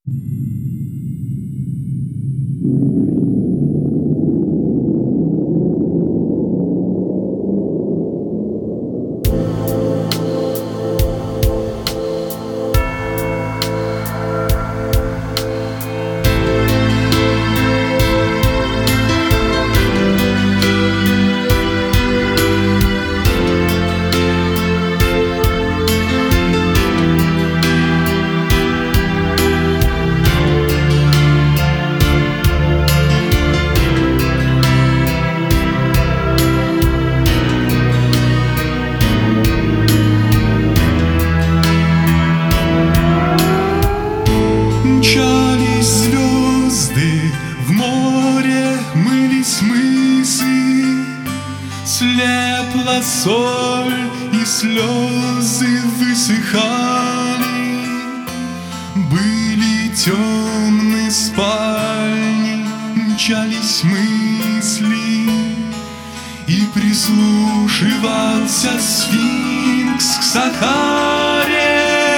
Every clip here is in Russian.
Мчались звезды, в море мылись мысы, слепла соль и слезы высыхали. Были темны спальни, мчались мысли, и прислушивался сфинкс к Сахаре.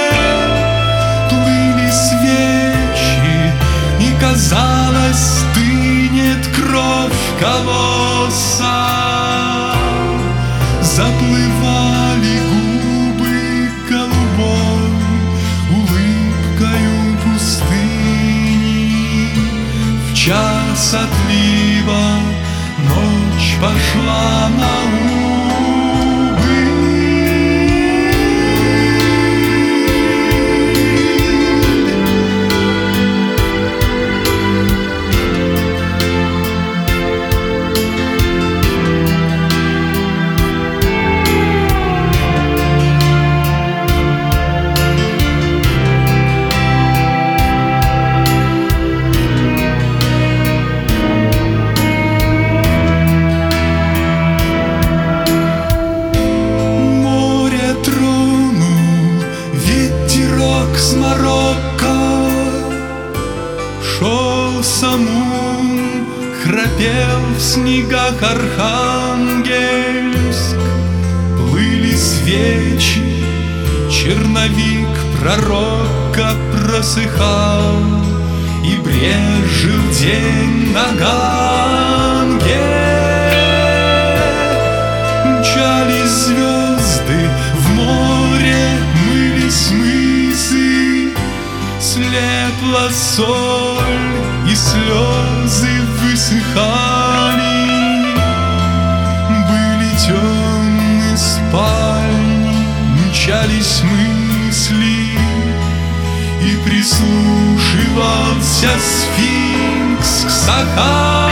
Плыли свечи, и казалось, стынет кровь колосса. Заплывали губы голубой улыбкою пустыни. В час отлива ночь пошла на убыль. С Марокко шел Самум, храпел в снегах Архангельск. Плыли свечи, черновик пророка просыхал, и брезжил день на Ганге. Мчались звезды, в море мылись мысы, слепла соль и слезы высыхали. Были темны спальни, мчались мысли, и прислушивался сфинкс к Сахаре.